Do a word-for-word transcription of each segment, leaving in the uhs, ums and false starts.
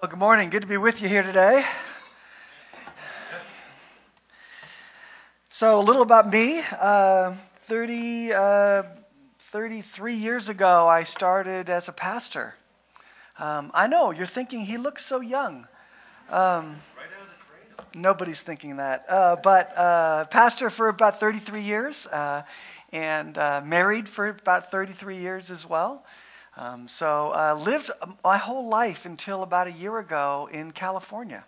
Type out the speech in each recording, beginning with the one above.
Well, good morning. Good to be with you here today. So, a little about me. Uh, thirty, uh, thirty-three years ago, I started as a pastor. Um, I know, you're thinking, he looks so young. Um, nobody's thinking that. Uh, but uh, pastor for about thirty-three years, uh, and uh, married for about thirty-three years as well. Um, so uh, lived my whole life until about a year ago in California.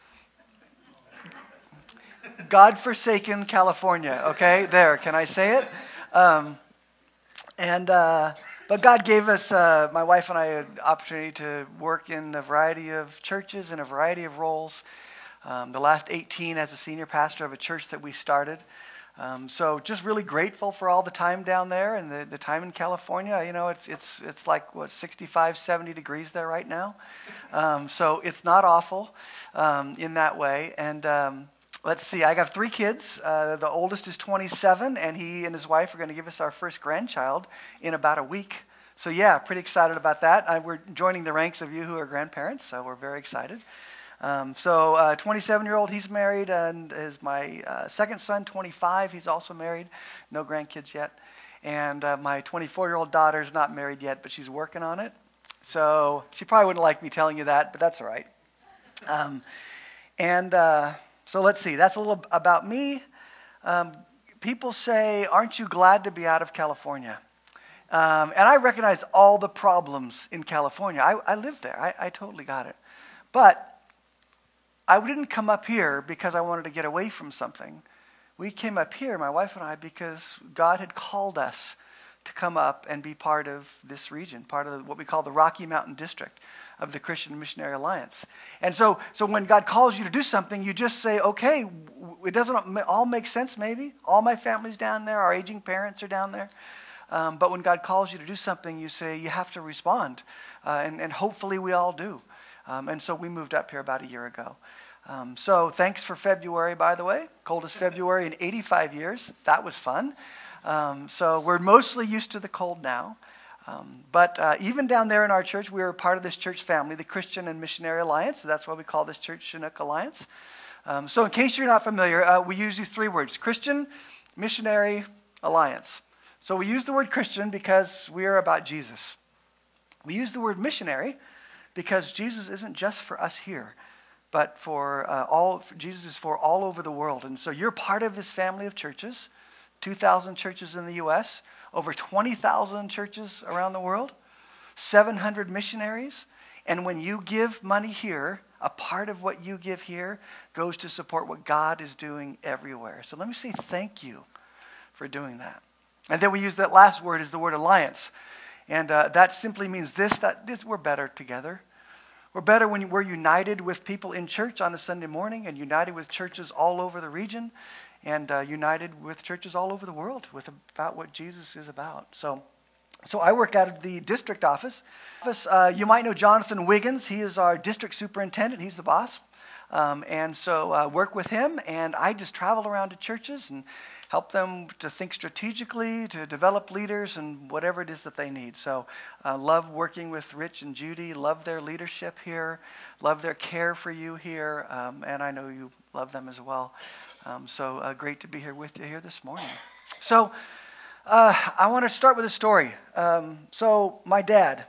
God-forsaken California, okay? There, can I say it? Um, and uh, But God gave us, uh, my wife and I, an opportunity to work in a variety of churches in a variety of roles. Um, the last eighteen as a senior pastor of a church that we started. Um, so just really grateful for all the time down there and the, the time in California. You know, it's it's it's like, what, sixty-five, seventy degrees there right now. Um, so it's not awful um, in that way. And um, let's see, I got three kids. Uh, the oldest is twenty-seven, and he and his wife are going to give us our first grandchild in about a week. So yeah, pretty excited about that. I, we're joining the ranks of you who are grandparents, so we're very excited. Um, so uh, twenty-seven-year-old, he's married, and is my uh, second son, twenty-five, he's also married. No grandkids yet. And uh, my twenty-four-year-old daughter's not married yet, but she's working on it. So she probably wouldn't like me telling you that, but that's all right. Um, and uh, so let's see, that's a little about me. Um, people say, aren't you glad to be out of California? Um, and I recognize all the problems in California. I, I lived there. I, I totally got it. But I didn't come up here because I wanted to get away from something. We came up here, my wife and I, because God had called us to come up and be part of this region, part of what we call the Rocky Mountain District of the Christian Missionary Alliance. And so, so when God calls you to do something, you just say, okay, it doesn't all make sense maybe. All my family's down there, our aging parents are down there. Um, but when God calls you to do something, you say you have to respond. Uh, and, and hopefully we all do. Um, and so we moved up here about a year ago. Um, so thanks for February, by the way. Coldest February in eighty-five years. That was fun. Um, so we're mostly used to the cold now. Um, but uh, even down there in our church, we were part of this church family, the Christian and Missionary Alliance. So that's why we call this church Chinook Alliance. Um, so in case you're not familiar, uh, we use these three words, Christian, Missionary, Alliance. So we use the word Christian because we are about Jesus. We use the word missionary because Jesus isn't just for us here, but for uh, all. Jesus is for all over the world. And so you're part of this family of churches, two thousand churches in the U S, over twenty thousand churches around the world, seven hundred missionaries. And when you give money here, a part of what you give here goes to support what God is doing everywhere. So let me say thank you for doing that. And then we use that last word is the word alliance. And uh, that simply means this, that this, we're better together. We're better when we're united with people in church on a Sunday morning and united with churches all over the region and uh, united with churches all over the world with about what Jesus is about. So so I work out of the district office. Uh, you might know Jonathan Wiggins. He is our district superintendent. He's the boss. Um, and so uh, work with him, and I just travel around to churches and help them to think strategically, to develop leaders, and whatever it is that they need. So uh, love working with Rich and Judy, love their leadership here, love their care for you here, um, and I know you love them as well. Um, so uh, great to be here with you here this morning. So uh, I want to start with a story. Um, so my dad,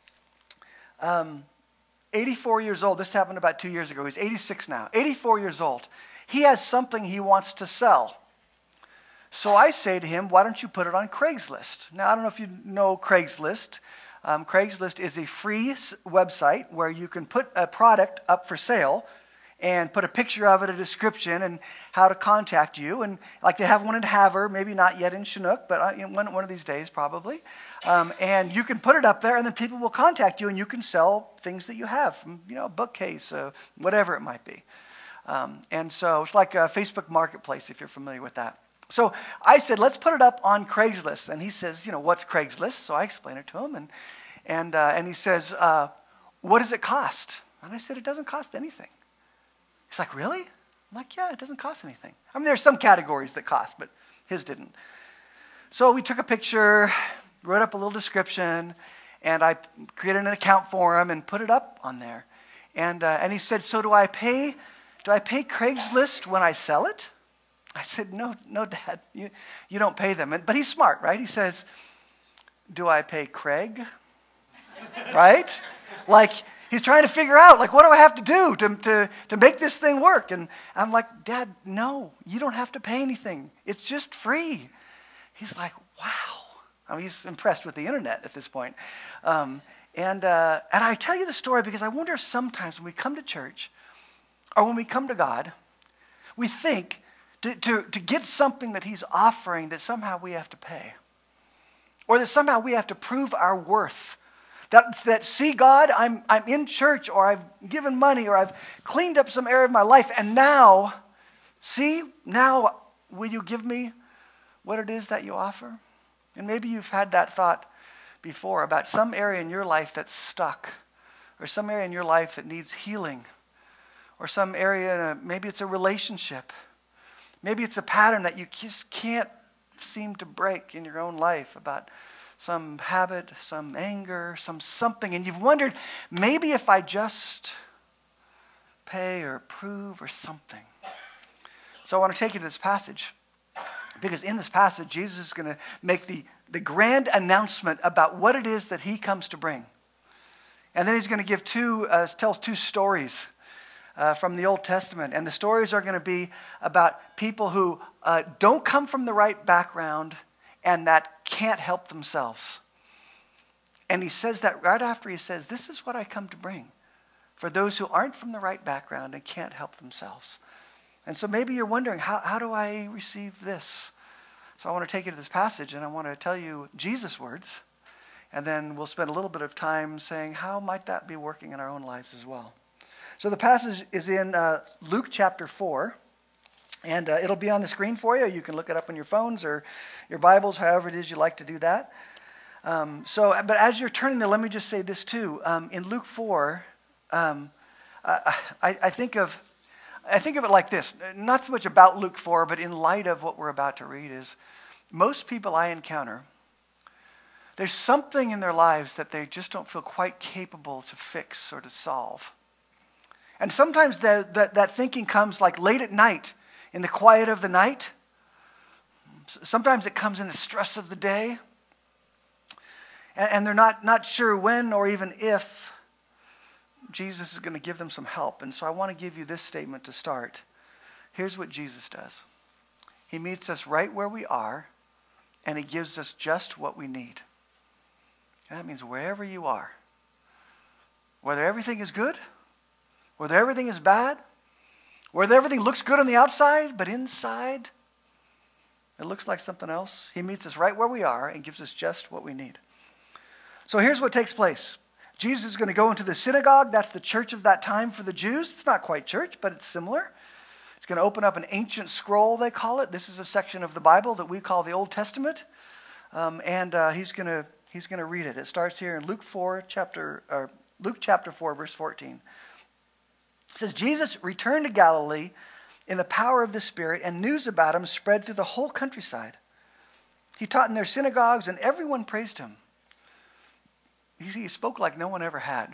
um, eighty-four years old, this happened about two years ago, he's eighty-six now, eighty-four years old. He has something he wants to sell. So I say to him, why don't you put it on Craigslist? Now, I don't know if you know Craigslist. Um, Craigslist is a free website where you can put a product up for sale and put a picture of it, a description, and how to contact you. And like they have one in Havre, maybe not yet in Chinook, but one, one of these days probably. Um, and you can put it up there, and then people will contact you, and you can sell things that you have, you know, a bookcase, uh, whatever it might be. Um, and so it's like a Facebook Marketplace, if you're familiar with that. So I said, let's put it up on Craigslist. And he says, you know, what's Craigslist? So I explain it to him. And and uh, and he says, uh, what does it cost? And I said, it doesn't cost anything. He's like, really? I'm like, yeah, it doesn't cost anything. I mean, there's some categories that cost, but his didn't. So we took a picture, wrote up a little description, and I created an account for him and put it up on there. And uh, and he said, so do I pay, do I pay Craigslist when I sell it? I said, no, no, Dad, you, you don't pay them. And, but he's smart, right? He says, do I pay Craig? Right? Like, he's trying to figure out, like, what do I have to do to, to, to make this thing work? And I'm like, Dad, no, you don't have to pay anything. It's just free. He's like, wow. I mean, he's impressed with the internet at this point. Um, and, uh, and I tell you the story because I wonder if sometimes when we come to church or when we come to God, we think to, to, to get something that he's offering that somehow we have to pay. Or that somehow we have to prove our worth. That, that see, God, I'm, I'm in church, or I've given money, or I've cleaned up some area of my life, and now, see, now will you give me what it is that you offer? And maybe you've had that thought before about some area in your life that's stuck, or some area in your life that needs healing, or some area, maybe it's a relationship. Maybe it's a pattern that you just can't seem to break in your own life about some habit, some anger, some something, and you've wondered, maybe if I just pay or prove or something. So I want to take you to this passage, because in this passage, Jesus is going to make the, the grand announcement about what it is that he comes to bring. And then he's going to give two, uh, tells two stories uh, from the Old Testament. And the stories are going to be about people who uh, don't come from the right background and that can't help themselves. And he says that right after he says, this is what I come to bring for those who aren't from the right background and can't help themselves. And so maybe you're wondering, how, how do I receive this? So I want to take you to this passage, and I want to tell you Jesus' words, and then we'll spend a little bit of time saying, how might that be working in our own lives as well? So the passage is in uh, Luke chapter four. And uh, it'll be on the screen for you. You can look it up on your phones or your Bibles, however it is you like to do that. Um, so, but as you're turning there, let me just say this too. Um, in Luke four, um, I, I think of, I think of it like this. Not so much about Luke four, but in light of what we're about to read is, most people I encounter, there's something in their lives that they just don't feel quite capable to fix or to solve. And sometimes that, that, that thinking comes like late at night, in the quiet of the night. Sometimes it comes in the stress of the day. And they're not, not sure when or even if Jesus is going to give them some help. And so I want to give you this statement to start. Here's what Jesus does. He meets us right where we are, and he gives us just what we need. And that means wherever you are, whether everything is good, whether everything is bad, whether everything looks good on the outside, but inside it looks like something else. He meets us right where we are and gives us just what we need. So here's what takes place. Jesus is going to go into the synagogue. That's the church of that time for the Jews. It's not quite church, but it's similar. He's going to open up an ancient scroll, they call it. This is a section of the Bible that we call the Old Testament. Um, and uh, he's going to he's going to read it. It starts here in Luke four, chapter, or Luke chapter four, verse fourteen. It says, Jesus returned to Galilee in the power of the Spirit, and news about him spread through the whole countryside. He taught in their synagogues, and everyone praised him. You see, he spoke like no one ever had.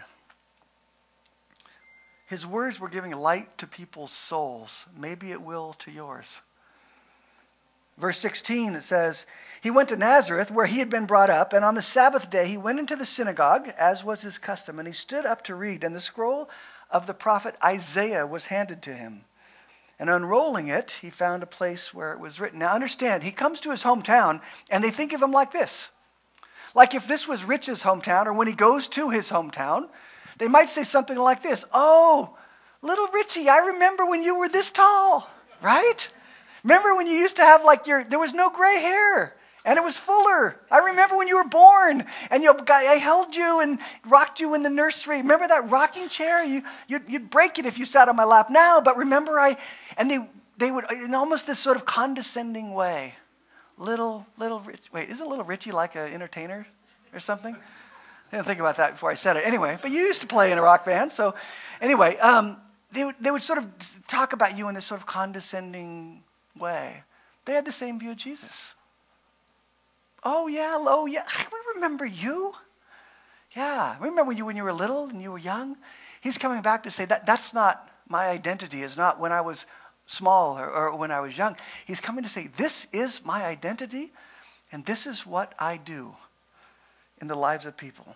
His words were giving light to people's souls. Maybe it will to yours. Verse sixteen, it says, he went to Nazareth, where he had been brought up, and on the Sabbath day he went into the synagogue, as was his custom, and he stood up to read, and the scroll of the prophet Isaiah was handed to him. And unrolling it, he found a place where it was written. Now understand, he comes to his hometown, and they think of him like this. Like if this was Rich's hometown, or when he goes to his hometown, they might say something like this. Oh, little Richie, I remember when you were this tall, right? Remember when you used to have like your, there was no gray hair. And it was fuller. I remember when you were born, and you, I held you and rocked you in the nursery. Remember that rocking chair? You, you'd, you'd break it if you sat on my lap now, but remember I, and they, they would, in almost this sort of condescending way, little, little Rich, wait, isn't little Richie like an entertainer or something? I didn't think about that before I said it. Anyway, but you used to play in a rock band, so anyway, um, they, would, they would sort of talk about you in this sort of condescending way. They had the same view of Jesus. Oh, yeah, oh, yeah, we remember you. Yeah, remember when you when you were little and you were young? He's coming back to say that that's not my identity. It's not when I was small or, or when I was young. He's coming to say, this is my identity, and this is what I do in the lives of people.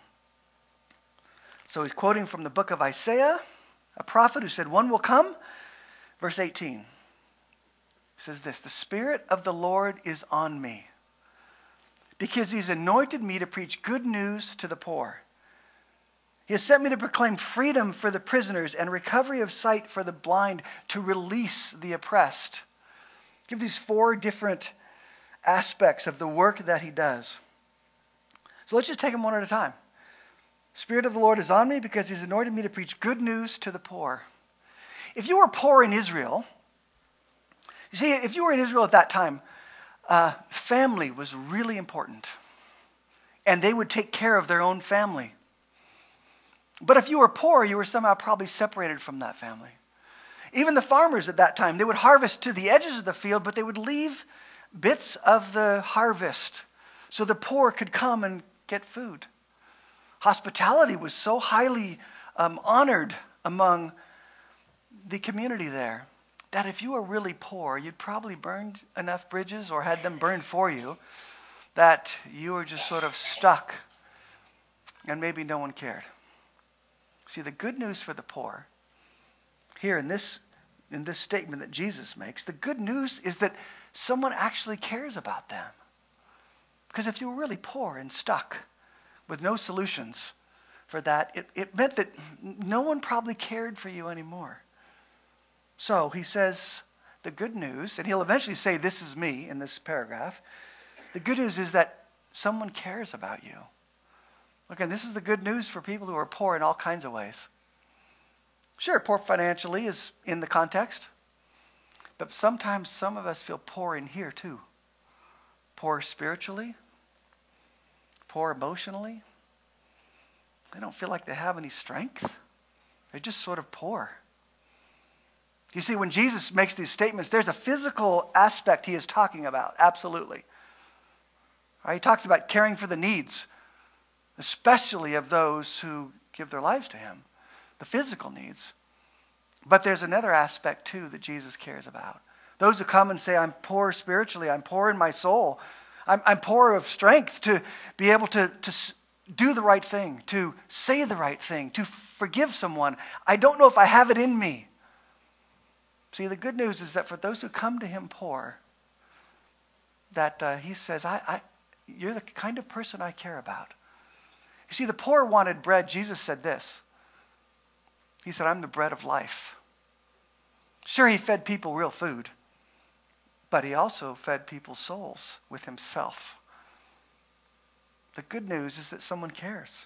So he's quoting from the book of Isaiah, a prophet who said, one will come. Verse eighteen says this, the Spirit of the Lord is on me, because he's anointed me to preach good news to the poor. He has sent me to proclaim freedom for the prisoners and recovery of sight for the blind, to release the oppressed. Give these four different aspects of the work that he does. So let's just take them one at a time. Spirit of the Lord is on me because he's anointed me to preach good news to the poor. If you were poor in Israel, you see, if you were in Israel at that time, uh, family was really important. And they would take care of their own family. But if you were poor, you were somehow probably separated from that family. Even the farmers at that time, they would harvest to the edges of the field, but they would leave bits of the harvest so the poor could come and get food. Hospitality was so highly um, honored among the community there that if you were really poor, you'd probably burned enough bridges or had them burned for you that you were just sort of stuck and maybe no one cared. See, the good news for the poor, here in this, in this statement that Jesus makes, the good news is that someone actually cares about them. Because if you were really poor and stuck with no solutions for that, it, it meant that no one probably cared for you anymore. So he says the good news, and he'll eventually say, this is me in this paragraph. The good news is that someone cares about you. Look, and this is the good news for people who are poor in all kinds of ways. Sure, poor financially is in the context. But sometimes some of us feel poor in here too. Poor spiritually. Poor emotionally. They don't feel like they have any strength. They're just sort of poor. You see, when Jesus makes these statements, there's a physical aspect he is talking about, absolutely. Right? He talks about caring for the needs, especially of those who give their lives to him, the physical needs. But there's another aspect too that Jesus cares about. Those who come and say, I'm poor spiritually, I'm poor in my soul, I'm, I'm poor of strength to be able to, to do the right thing, to say the right thing, to forgive someone. I don't know if I have it in me. See, the good news is that for those who come to him poor, that uh, he says, I, I, you're the kind of person I care about. You see, the poor wanted bread. Jesus said this. He said, I'm the bread of life. Sure, he fed people real food, but he also fed people's souls with himself. The good news is that someone cares.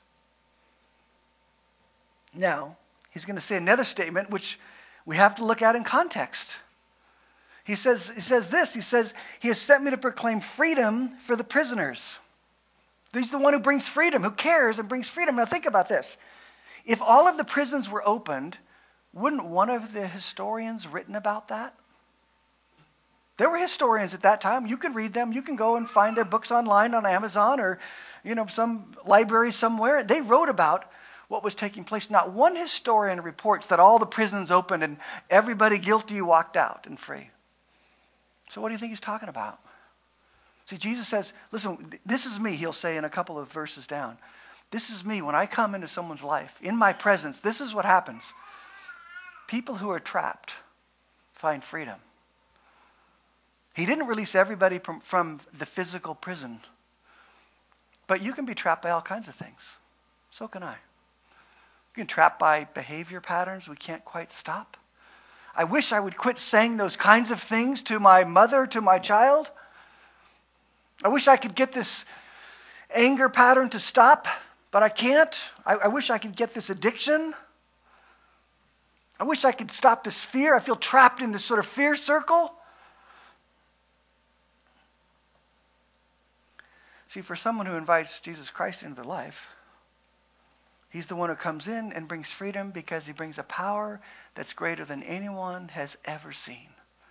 Now, he's going to say another statement which we have to look at in context. He says, he says this, he says, he has sent me to proclaim freedom for the prisoners. He's the one who brings freedom, who cares and brings freedom. Now think about this. If all of the prisons were opened, wouldn't one of the historians written about that? There were historians at that time. You can read them. You can go and find their books online on Amazon or, you know, some library somewhere. They wrote about what was taking place. Not one historian reports that all the prisons opened and everybody guilty walked out and free. So what do you think he's talking about? See, Jesus says, listen, this is me, he'll say in a couple of verses down. This is me when I come into someone's life. In my presence, this is what happens. People who are trapped find freedom. He didn't release everybody from, from the physical prison. But you can be trapped by all kinds of things. So can I. You can be trapped by behavior patterns we can't quite stop. I wish I would quit saying those kinds of things to my mother, to my child. I wish I could get this anger pattern to stop, but I can't. I, I wish I could get this addiction. I wish I could stop this fear. I feel trapped in this sort of fear circle. See, for someone who invites Jesus Christ into their life, he's the one who comes in and brings freedom because he brings a power that's greater than anyone has ever seen.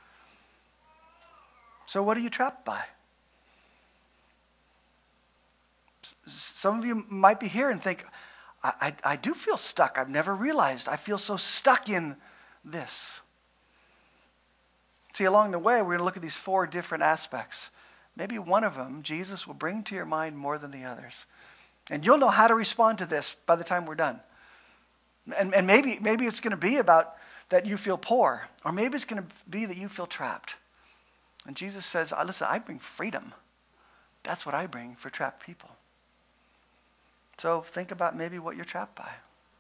So what are you trapped by? Some of you might be here and think, I, I, I do feel stuck. I've never realized I feel so stuck in this. See, along the way, we're going to look at these four different aspects. Maybe one of them, Jesus will bring to your mind more than the others. And you'll know how to respond to this by the time we're done. And, and maybe, maybe it's going to be about that you feel poor. Or maybe it's going to be that you feel trapped. And Jesus says, listen, I bring freedom. That's what I bring for trapped people. So think about maybe what you're trapped by.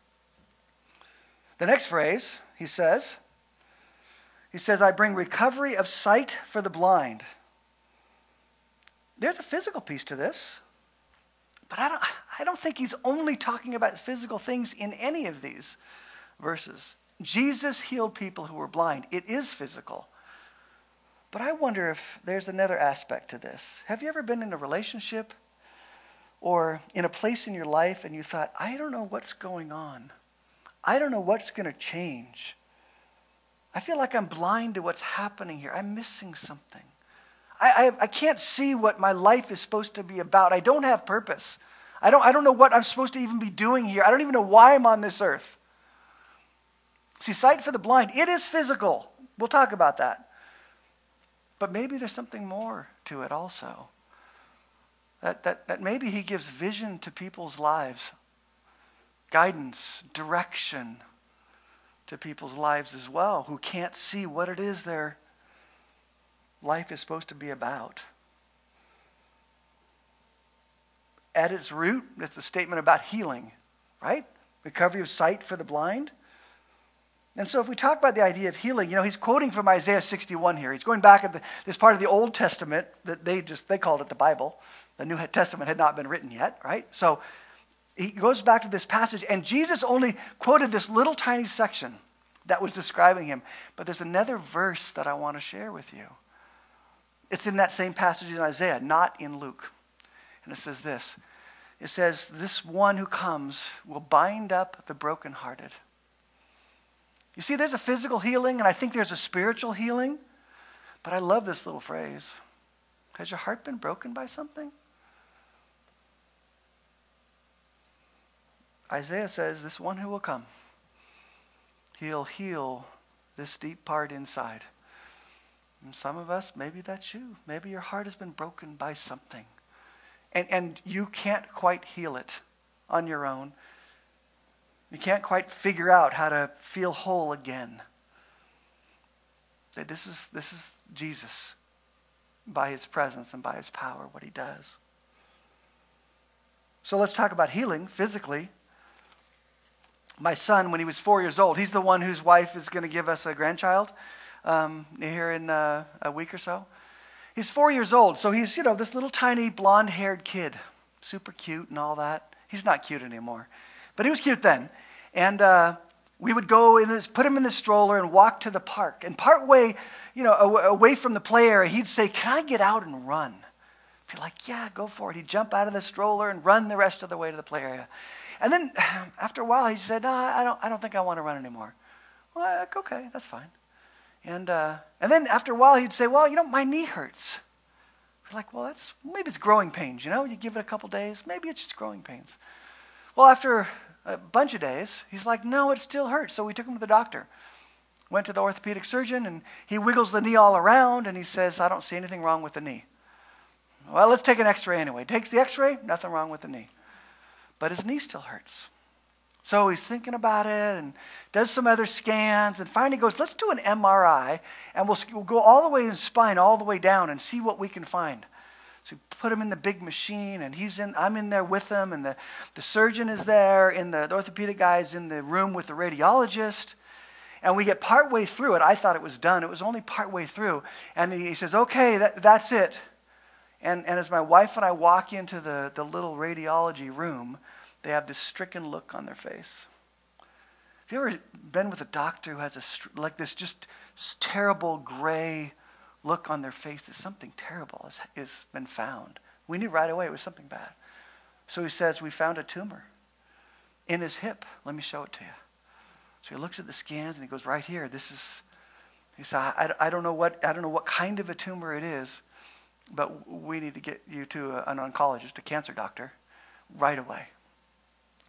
The next phrase, he says, he says, I bring recovery of sight for the blind. There's a physical piece to this. But I don't, I don't think he's only talking about physical things in any of these verses. Jesus healed people who were blind. It is physical. But I wonder if there's another aspect to this. Have you ever been in a relationship or in a place in your life and you thought, I don't know what's going on. I don't know what's going to change. I feel like I'm blind to what's happening here. I'm missing something. I, I, I can't see what my life is supposed to be about. I don't have purpose. I don't, I don't know what I'm supposed to even be doing here. I don't even know why I'm on this earth. See, sight for the blind, it is physical. We'll talk about that. But maybe there's something more to it also. That, that, that maybe he gives vision to people's lives. Guidance, direction to people's lives as well, who can't see what it is their life is supposed to be about. At its root, it's a statement about healing, right? Recovery of sight for the blind. And so if we talk about the idea of healing, you know, he's quoting from Isaiah sixty-one here. He's going back at the, this part of the Old Testament that they just, they called it the Bible. The New Testament had not been written yet, right? So he goes back to this passage, and Jesus only quoted this little tiny section that was describing him. But there's another verse that I want to share with you. It's in that same passage in Isaiah, not in Luke. And it says this. It says, this one who comes will bind up the brokenhearted. You see, there's a physical healing, and I think there's a spiritual healing. But I love this little phrase. Has your heart been broken by something? Isaiah says, this one who will come, he'll heal this deep part inside. And some of us, maybe that's you. Maybe your heart has been broken by something. And, and you can't quite heal it on your own. You can't quite figure out how to feel whole again. Say, this is, this is Jesus by his presence and by his power, what he does. So let's talk about healing physically. My son, when he was four years old, he's the one whose wife is going to give us a grandchild um, here in uh, a week or so. He's four years old, so he's, you know, this little tiny blonde-haired kid, super cute and all that. He's not cute anymore, but he was cute then. And uh, we would go in this, put him in the stroller and walk to the park. And partway, you know, away from the play area, he'd say, "Can I get out and run?" I'd be like, "Yeah, go for it." He'd jump out of the stroller and run the rest of the way to the play area. And then after a while, he said, "No, I don't. I don't think I want to run anymore." Well, like, okay, that's fine. And uh, and then after a while, he'd say, "Well, you know, my knee hurts." We're like, "Well, that's maybe it's growing pains. You know, you give it a couple days, maybe it's just growing pains." Well, after a bunch of days, he's like, "No, it still hurts." So we took him to the doctor. Went to the orthopedic surgeon, and he wiggles the knee all around, and he says, "I don't see anything wrong with the knee." Well, let's take an X-ray anyway. Takes the X-ray, nothing wrong with the knee. But his knee still hurts. So he's thinking about it and does some other scans and finally goes, "Let's do an M R I and we'll, we'll go all the way in his spine, all the way down and see what we can find." So we put him in the big machine and he's in, I'm in there with him and the, the surgeon is there and the, the orthopedic guy is in the room with the radiologist. And we get partway through it. I thought it was done. It was only partway through. And he, he says, "Okay, that, that's it." And, and as my wife and I walk into the, the little radiology room, they have this stricken look on their face. Have you ever been with a doctor who has a, like this just terrible gray look on their face that something terrible has, has been found? We knew right away it was something bad. So he says, "We found a tumor in his hip. Let me show it to you." So he looks at the scans and he goes, "Right here, this is," he said, I, I don't know what, I don't know what kind of a tumor it is, but we need to get you to a, an oncologist, a cancer doctor, right away."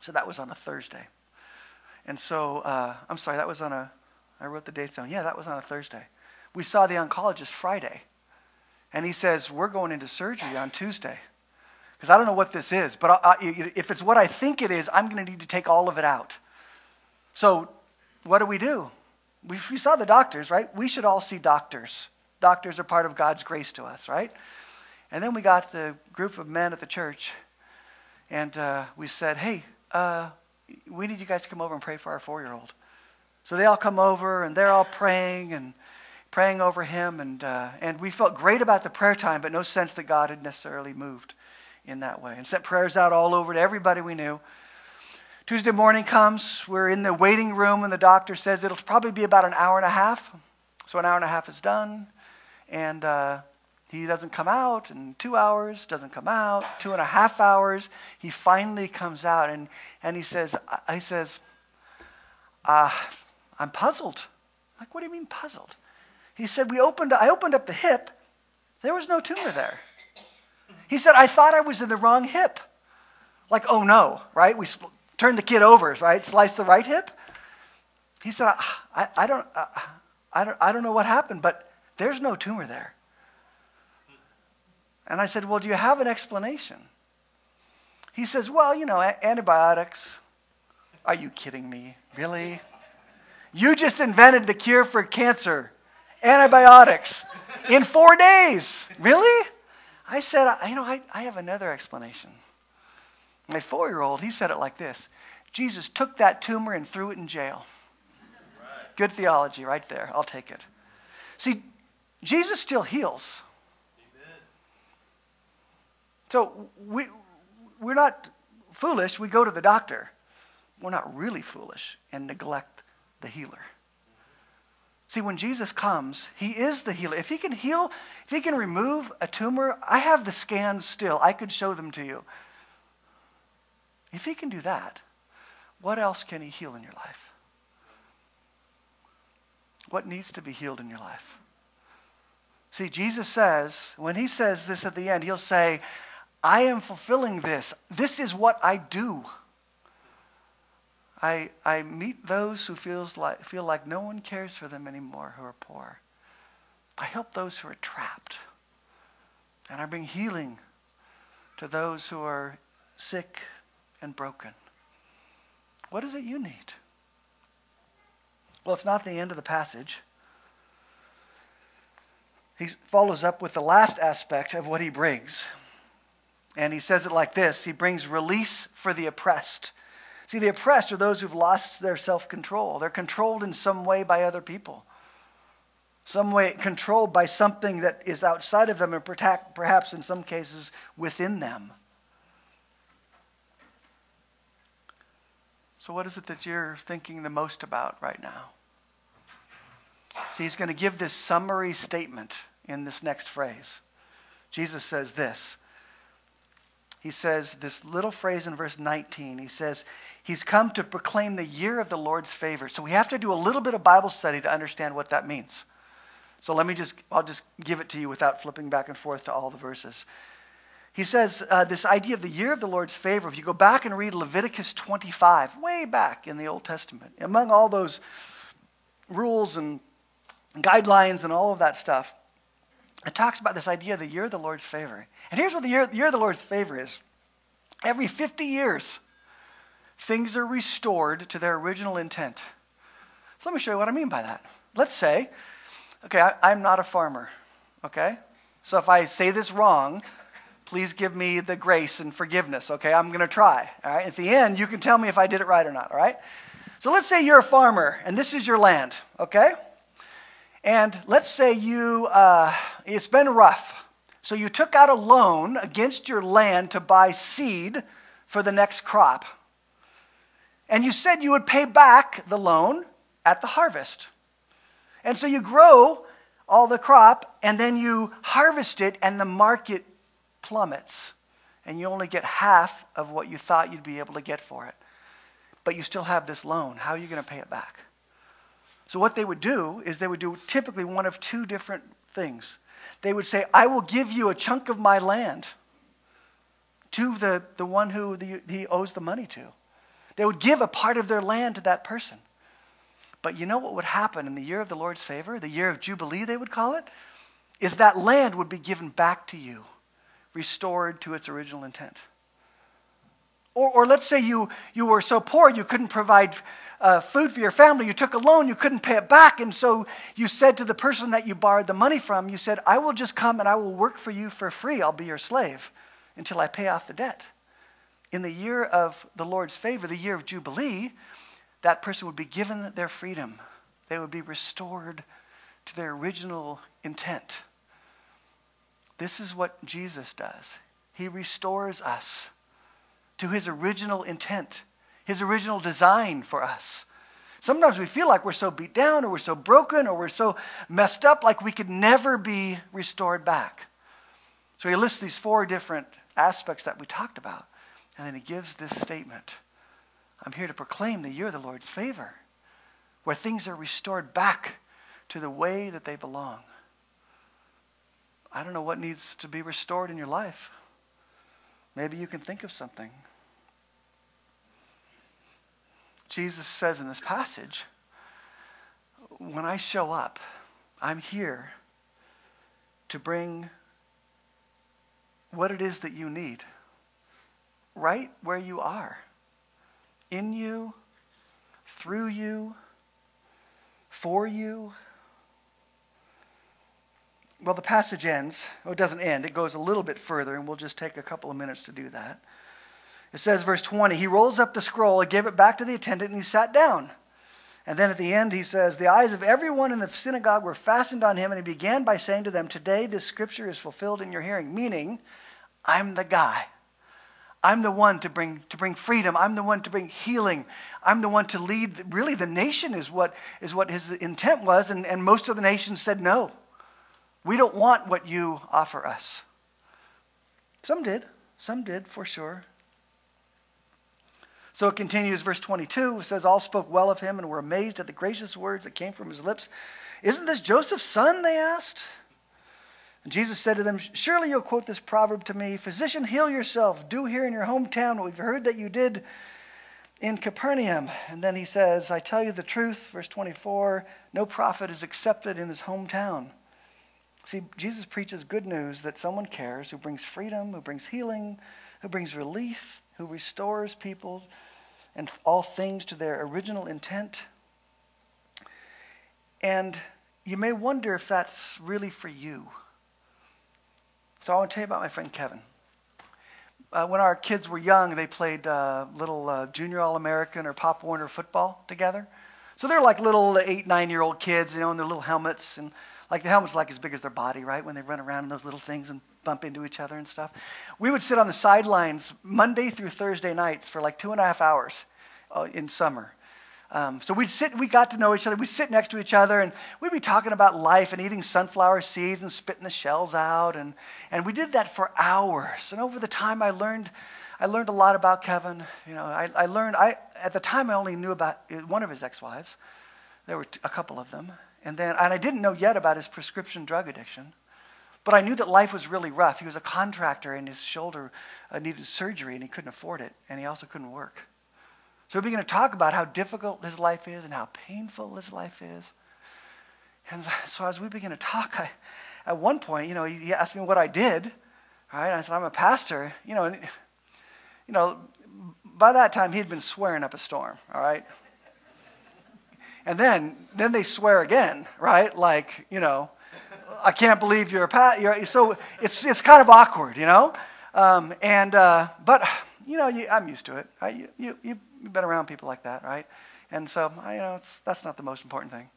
So that was on a Thursday. And so, uh, I'm sorry, that was on a, I wrote the dates down. Yeah, that was on a Thursday. We saw the oncologist Friday. And he says, we're going into surgery on Tuesday. Because I don't know what this is, but I, I, if it's what I think it is, I'm going to need to take all of it out. So what do we do? We, we saw the doctors, right? We should all see doctors. Doctors are part of God's grace to us, right? And then we got the group of men at the church, and uh, we said, hey, uh, we need you guys to come over and pray for our four-year-old. So they all come over, and they're all praying and praying over him, and uh, and we felt great about the prayer time, but no sense that God had necessarily moved in that way. And sent prayers out all over to everybody we knew. Tuesday morning comes, we're in the waiting room, and the doctor says it'll probably be about an hour and a half. So an hour and a half is done, and uh, he doesn't come out, and two hours doesn't come out, two and a half hours. He finally comes out, and, and he says, I, he says, uh, I'm puzzled. I'm like, what do you mean puzzled? He said, we opened. I opened up the hip. There was no tumor there. He said, I thought I was in the wrong hip. Like, oh no, right? We sl- turned the kid over, right? Sliced the right hip. He said, I, I, I don't, uh, I don't, I don't know what happened, but there's no tumor there. And I said, well, do you have an explanation? He says, well, you know, a- antibiotics. Are you kidding me? Really? You just invented the cure for cancer. Antibiotics in four days. Really? I said, you know, I, I have another explanation. My four-year-old, he said it like this. Jesus took that tumor and threw it in jail. Right. Good theology right there. I'll take it. See, Jesus still heals. Amen. So we, we're not foolish. We go to the doctor. We're not really foolish and neglect the healer. See, when Jesus comes, he is the healer. If he can heal, if he can remove a tumor, I have the scans still. I could show them to you. If he can do that, what else can he heal in your life? What needs to be healed in your life? See, Jesus says, when he says this at the end, he'll say, I am fulfilling this. This is what I do. I, I meet those who feels like, feel like no one cares for them anymore, who are poor. I help those who are trapped. And I bring healing to those who are sick and broken. What is it you need? Well, it's not the end of the passage. He follows up with the last aspect of what he brings. And he says it like this. He brings release for the oppressed. See, the oppressed are those who've lost their self-control. They're controlled in some way by other people. Some way controlled by something that is outside of them and perhaps in some cases within them. So what is it that you're thinking the most about right now? See, he's going to give this summary statement in this next phrase. Jesus says this. He says this little phrase in verse nineteen. He says, he's come to proclaim the year of the Lord's favor. So we have to do a little bit of Bible study to understand what that means. So let me just, I'll just give it to you without flipping back and forth to all the verses. He says uh, this idea of the year of the Lord's favor. If you go back and read Leviticus twenty-five, way back in the Old Testament, among all those rules and guidelines and all of that stuff, it talks about this idea of the year of the Lord's favor. And here's what the year, the year of the Lord's favor is. Every fifty years, things are restored to their original intent. So let me show you what I mean by that. Let's say, okay, I, I'm not a farmer, okay? So if I say this wrong, please give me the grace and forgiveness, okay? I'm going to try, all right? At the end, you can tell me if I did it right or not, all right? So let's say you're a farmer, and this is your land, okay? And let's say you, uh, it's been rough. So you took out a loan against your land to buy seed for the next crop. And you said you would pay back the loan at the harvest. And so you grow all the crop, and then you harvest it, and the market plummets. And you only get half of what you thought you'd be able to get for it. But you still have this loan. How are you going to pay it back? So what they would do is they would do typically one of two different things. They would say, I will give you a chunk of my land to the, the one who the, he owes the money to. They would give a part of their land to that person. But you know what would happen in the year of the Lord's favor, the year of Jubilee they would call it, is that land would be given back to you, restored to its original intent. Or, or let's say you, you were so poor you couldn't provide uh, food for your family. You took a loan, you couldn't pay it back. And so you said to the person that you borrowed the money from, you said, I will just come and I will work for you for free. I'll be your slave until I pay off the debt. In the year of the Lord's favor, the year of Jubilee, that person would be given their freedom. They would be restored to their original intent. This is what Jesus does. He restores us to his original intent, his original design for us. Sometimes we feel like we're so beat down or we're so broken or we're so messed up like we could never be restored back. So he lists these four different aspects that we talked about. And then he gives this statement. I'm here to proclaim the year of the Lord's favor, where things are restored back to the way that they belong. I don't know what needs to be restored in your life. Maybe you can think of something. Jesus says in this passage, when I show up, I'm here to bring what it is that you need right where you are. In you, through you, for you. Well, the passage ends. Well, it doesn't end. It goes a little bit further, and we'll just take a couple of minutes to do that. It says, verse twenty, he rolls up the scroll, he gave it back to the attendant, and he sat down. And then at the end he says, the eyes of everyone in the synagogue were fastened on him, and he began by saying to them, today this scripture is fulfilled in your hearing. Meaning, I'm the guy. I'm the one to bring to bring freedom. I'm the one to bring healing. I'm the one to lead. Really, the nation is what is what his intent was, and, and most of the nation said no. We don't want what you offer us. Some did. Some did, for sure. So it continues, verse twenty-two. It says, all spoke well of him and were amazed at the gracious words that came from his lips. Isn't this Joseph's son, they asked? And Jesus said to them, surely you'll quote this proverb to me, physician, heal yourself. Do here in your hometown what we've heard that you did in Capernaum. And then he says, I tell you the truth, verse twenty-four, no prophet is accepted in his hometown. See, Jesus preaches good news that someone cares, who brings freedom, who brings healing, who brings relief, who restores people and all things to their original intent. And you may wonder if that's really for you. So I want to tell you about my friend Kevin. Uh, when our kids were young, they played uh, little uh, junior All-American or Pop Warner football together. So they're like little eight, nine-year-old kids, you know, in their little helmets. And like the helmet's like as big as their body, right, when they run around in those little things and bump into each other and stuff. We would sit on the sidelines Monday through Thursday nights for like two and a half hours uh, in summer. Um, so we'd sit, we got to know each other. We'd sit next to each other, and we'd be talking about life and eating sunflower seeds and spitting the shells out. And, and we did that for hours. And over the time, I learned I learned a lot about Kevin. You know, I, I learned, I at the time, I only knew about one of his ex-wives. There were a couple of them. And then, and I didn't know yet about his prescription drug addiction. But I knew that life was really rough. He was a contractor, and his shoulder uh, needed surgery, and he couldn't afford it. And he also couldn't work. So we began to talk about how difficult his life is and how painful his life is. And so as we began to talk, I, at one point, you know, he asked me what I did. Right? And I said, I'm a pastor. You know, and, you know, by that time, he'd been swearing up a storm, all right? And then, then they swear again, right? Like, you know, I can't believe you're a pastor. So it's it's kind of awkward, you know? Um, and, uh, but, you know, you, I'm used to it. Right? You, you, you You've been around people like that, right? And so, I, you know, it's, that's not the most important thing.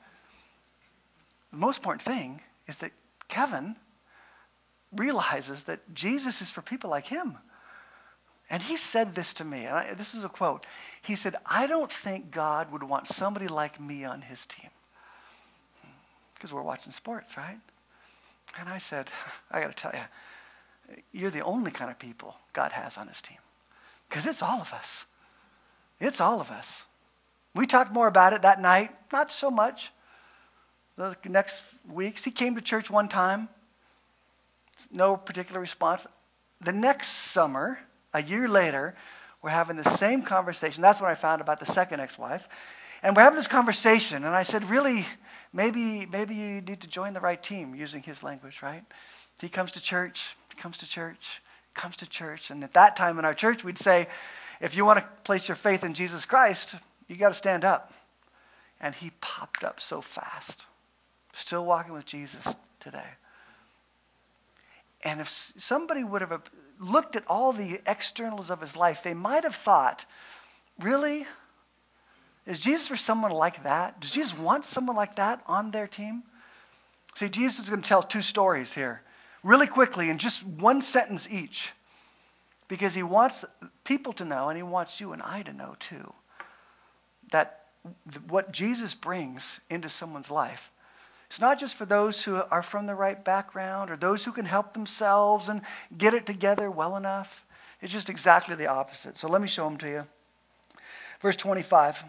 The most important thing is that Kevin realizes that Jesus is for people like him. And he said this to me, and I, this is a quote. He said, I don't think God would want somebody like me on his team. Because we're watching sports, right? And I said, I got to tell you, you're the only kind of people God has on his team. Because it's all of us. It's all of us. We talked more about it that night, not so much. The next weeks, he came to church one time. No particular response. The next summer, a year later, We're having the same conversation. That's what I found about the second ex-wife. And we're having this conversation, and I said, really, maybe maybe you need to join the right team, using his language, right? If he comes to church, he comes to church, comes to church. And at that time in our church, we'd say, if you want to place your faith in Jesus Christ, you got to stand up. And he popped up so fast. Still walking with Jesus today. And if somebody would have looked at all the externals of his life, they might have thought, really? Is Jesus for someone like that? Does Jesus want someone like that on their team? See, Jesus is going to tell two stories here, really quickly, in just one sentence each. Because he wants people to know, and he wants you and I to know too, that what Jesus brings into someone's life, it's not just for those who are from the right background or those who can help themselves and get it together well enough. It's just exactly the opposite. So let me show them to you. Verse twenty-five.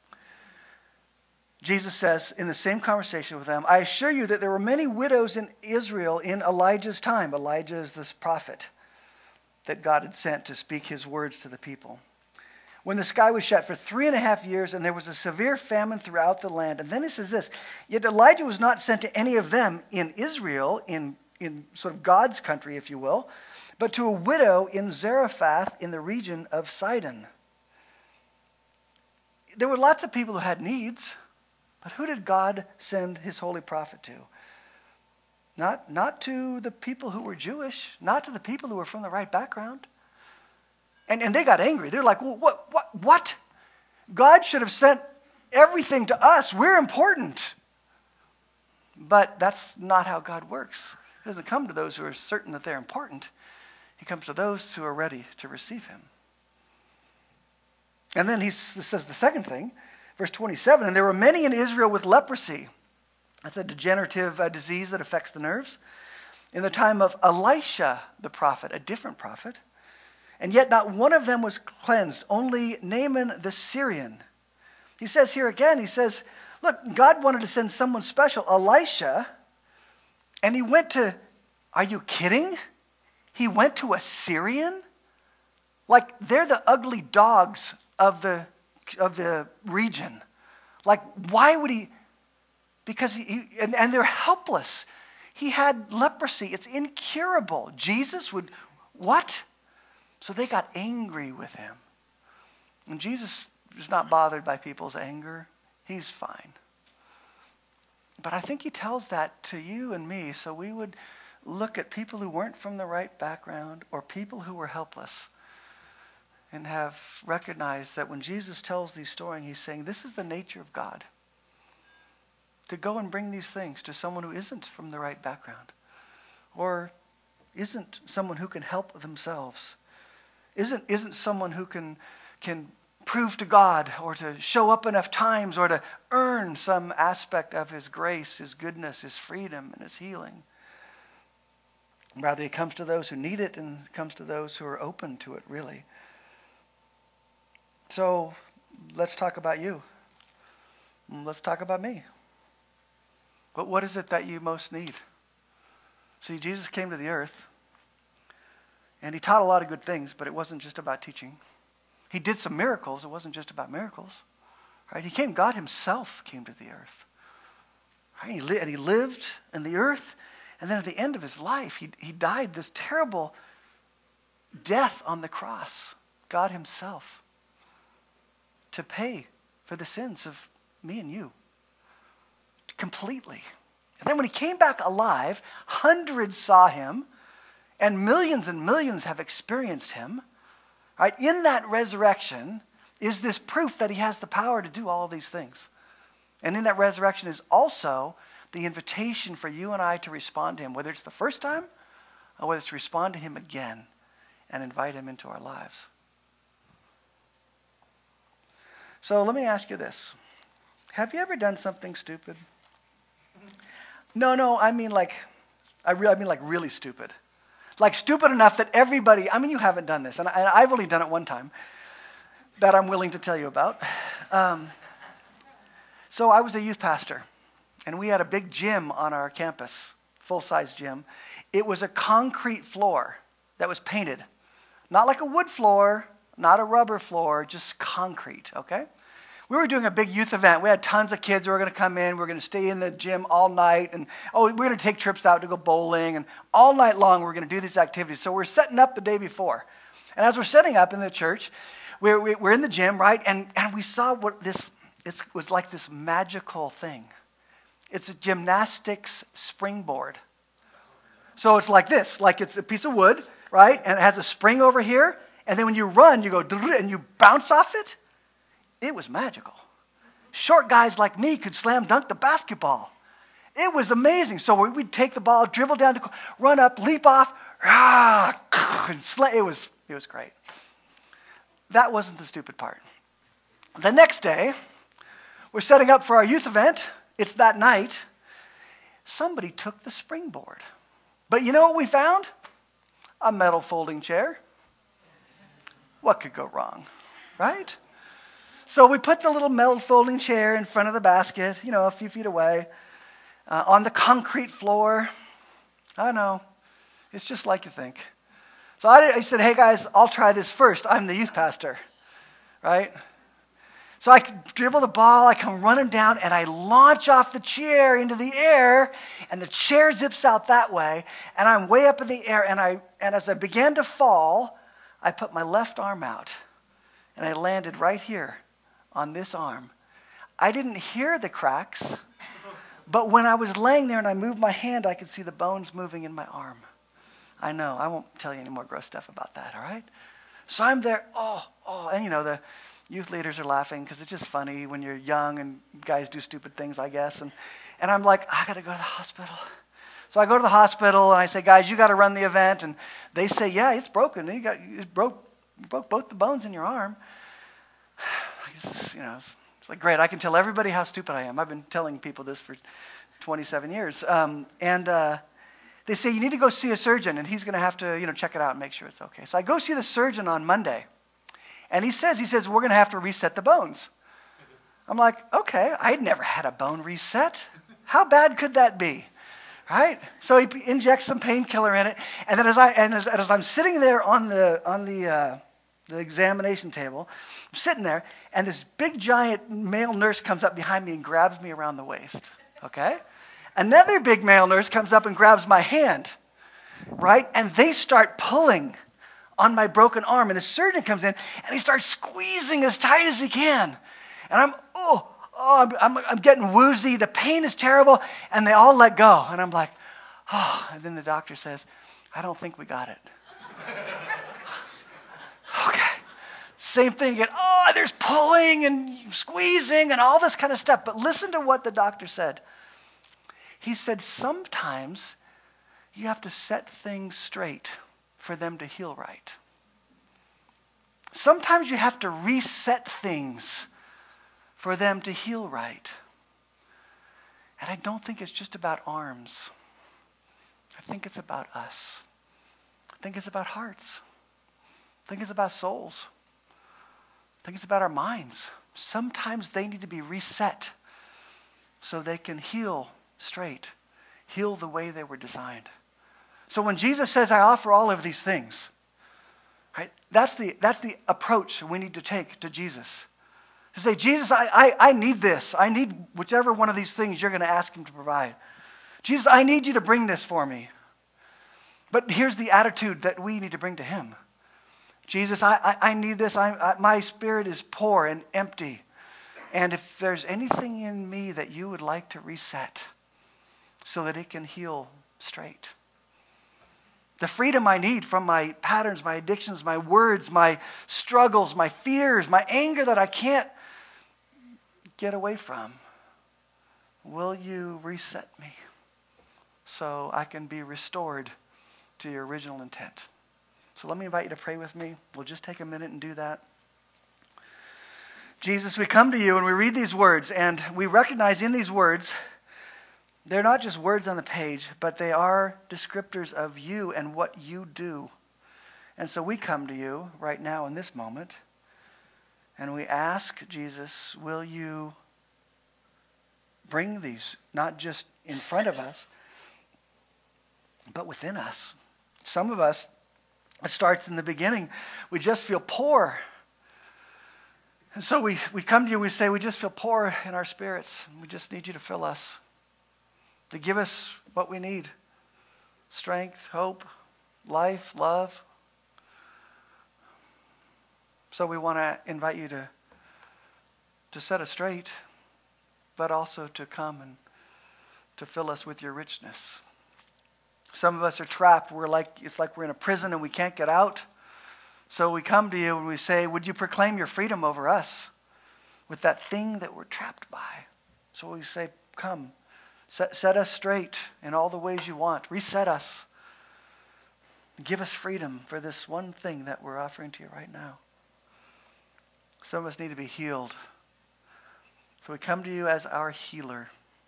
Jesus says in the same conversation with them, I assure you that there were many widows in Israel in Elijah's time. Elijah is this prophet that God had sent to speak his words to the people. When the sky was shut for three and a half years and there was a severe famine throughout the land. And then he says this, yet Elijah was not sent to any of them in Israel, in, in sort of God's country, if you will, but to a widow in Zarephath in the region of Sidon. There were lots of people who had needs. But who did God send his holy prophet to? Not, not to the people who were Jewish, not to the people who were from the right background. And, and they got angry. They're like, well, what, what, what? God should have sent everything to us. We're important. But that's not how God works. He doesn't come to those who are certain that they're important. He comes to those who are ready to receive him. And then he says the second thing, verse twenty-seven, and there were many in Israel with leprosy. That's a degenerative uh, disease that affects the nerves. In the time of Elisha the prophet, a different prophet. And yet not one of them was cleansed, only Naaman the Syrian. He says here again, he says, look, God wanted to send someone special, Elisha, and he went to, are you kidding? He went to a Syrian? Like they're the ugly dogs of the of the region. Like, why would he? Because he, and, and they're helpless. He had leprosy. It's incurable. Jesus would, what? So they got angry with him. And Jesus is not bothered by people's anger. He's fine. But I think he tells that to you and me so we would look at people who weren't from the right background or people who were helpless and have recognized that when Jesus tells these stories, he's saying, this is the nature of God. To go and bring these things to someone who isn't from the right background or isn't someone who can help themselves, isn't, isn't someone who can, can prove to God or to show up enough times or to earn some aspect of his grace, his goodness, his freedom, and his healing. Rather, he comes to those who need it and comes to those who are open to it, really. So let's talk about you. Let's talk about me. But what is it that you most need? See, Jesus came to the earth, and he taught a lot of good things, but it wasn't just about teaching. He did some miracles. It wasn't just about miracles. Right? He came, God himself came to the earth. Right? He li- and he lived in the earth, and then at the end of his life, he, he died this terrible death on the cross, God himself, to pay for the sins of me and you completely. And then when he came back alive, hundreds saw him, and millions and millions have experienced him. Right? In that resurrection is this proof that he has the power to do all of these things. And in that resurrection is also the invitation for you and I to respond to him, whether it's the first time or whether it's to respond to him again and invite him into our lives. So let me ask you this. Have you ever done something stupid? No, no, I mean like, I, re- I mean like really stupid. Like stupid enough that everybody, I mean you haven't done this, and, I, and I've only done it one time that I'm willing to tell you about. Um, so I was a youth pastor, and we had a big gym on our campus, full-size gym. It was a concrete floor that was painted. Not like a wood floor, not a rubber floor, just concrete, okay? We were doing a big youth event. We had tons of kids who were going to come in. We were going to stay in the gym all night. And, oh, we we're going to take trips out to go bowling. And all night long, we we're going to do these activities. So we're setting up the day before. And as we're setting up in the church, we're, we're in the gym, right? And, and we saw what this it was like this magical thing. It's a gymnastics springboard. So it's like this, like it's a piece of wood, right? And it has a spring over here. And then when you run, you go, and you bounce off it. It was magical. Short guys like me could slam dunk the basketball. It was amazing. So we'd take the ball, dribble down the court, run up, leap off, and slam. It was, it was great. That wasn't the stupid part. The next day, we're setting up for our youth event. It's that night. Somebody took the springboard. But you know what we found? A metal folding chair. What could go wrong, right? So we put the little metal folding chair in front of the basket, you know, a few feet away, uh, on the concrete floor. I know, it's just like you think. So I, I said, hey guys, I'll try this first. I'm the youth pastor, right? So I dribble the ball, I come running down, and I launch off the chair into the air, and the chair zips out that way, and I'm way up in the air, and I and as I began to fall, I put my left arm out, and I landed right here on this arm. I didn't hear the cracks, but when I was laying there and I moved my hand, I could see the bones moving in my arm. I know, I won't tell you any more gross stuff about that, all right? So I'm there, oh, oh, and you know, the youth leaders are laughing because it's just funny when you're young and guys do stupid things, I guess. And, and I'm like, I got to go to the hospital. So I go to the hospital and I say, guys, you got to run the event. And they say, yeah, it's broken. You got, it broke, broke both the bones in your arm. It's, you know, it's, it's like, great, I can tell everybody how stupid I am. I've been telling people this for twenty-seven years. Um, and uh, they say, you need to go see a surgeon, and he's going to have to, you know, check it out and make sure it's okay. So I go see the surgeon on Monday. And he says, he says, we're going to have to reset the bones. I'm like, okay, I'd never had a bone reset. How bad could that be? Right? So he injects some painkiller in it. And then as, I, and as, as I'm sitting there on the, on the, uh, the examination table, I'm sitting there, and this big, giant male nurse comes up behind me and grabs me around the waist. Okay? Another big male nurse comes up and grabs my hand. Right? And they start pulling on my broken arm. And the surgeon comes in, and he starts squeezing as tight as he can. And I'm, oh, oh I'm, I'm, I'm getting woozy. The pain is terrible. And they all let go. And I'm like, oh. And then the doctor says, I don't think we got it. Okay. Same thing again. Oh, there's pulling and squeezing and all this kind of stuff. But listen to what the doctor said. He said, sometimes you have to set things straight for them to heal right. Sometimes you have to reset things for them to heal right. And I don't think it's just about arms. I think it's about us. I think it's about hearts. I think it's about souls. I think it's about our minds. Sometimes they need to be reset so they can heal straight, heal the way they were designed. So when Jesus says, I offer all of these things, right, that's the, that's the approach we need to take to Jesus. To say, Jesus, I, I, I need this. I need whichever one of these things you're going to ask him to provide. Jesus, I need you to bring this for me. But here's the attitude that we need to bring to him. Jesus, I, I, I need this. I, I, my spirit is poor and empty. And if there's anything in me that you would like to reset so that it can heal straight. The freedom I need from my patterns, my addictions, my words, my struggles, my fears, my anger that I can't get away from. Will you reset me so I can be restored to your original intent? So let me invite you to pray with me. We'll just take a minute and do that. Jesus, we come to you and we read these words, and we recognize in these words, they're not just words on the page, but they are descriptors of you and what you do. And so we come to you right now in this moment, and we ask, Jesus, will you bring these not just in front of us, but within us? Some of us It starts in the beginning. We just feel poor. And so we, we come to you and we say, we just feel poor in our spirits. We just need you to fill us, to give us what we need. Strength, hope, life, love. So we want to invite you to, to set us straight, but also to come and to fill us with your richness. Some of us are trapped. We're like, it's like we're in a prison and we can't get out. So we come to you and we say, would you proclaim your freedom over us with that thing that we're trapped by? So we say, come, set, set us straight in all the ways you want. Reset us. Give us freedom for this one thing that we're offering to you right now. Some of us need to be healed. So we come to you as our healer.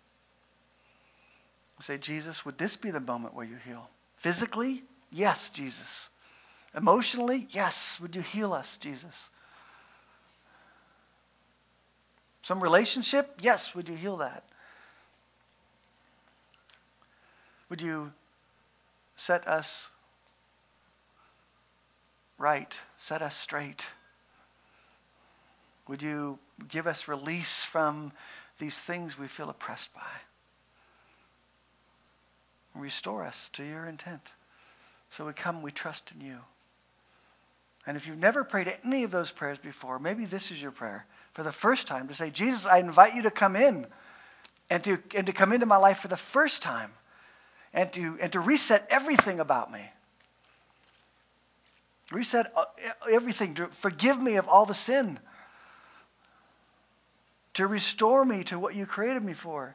We say, Jesus, would this be the moment where you heal? Physically? Yes, Jesus. Emotionally? Yes. Would you heal us, Jesus? Some relationship? Yes. Would you heal that? Would you set us right? Set us straight? Would you give us release from these things we feel oppressed by? Restore us to your intent. So we come, we trust in you. And if you've never prayed any of those prayers before, maybe this is your prayer for the first time, to say, Jesus, I invite you to come in and to, and to come into my life for the first time and to, and to reset everything about me. Reset everything, to forgive me of all the sin, to restore me to what you created me for.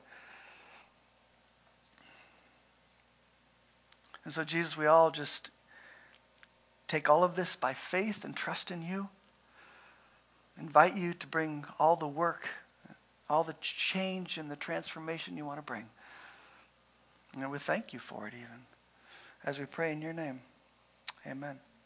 And so, Jesus, we all just take all of this by faith and trust in you. Invite you to bring all the work, all the change and the transformation you want to bring. And we thank you for it even as we pray in your name. Amen.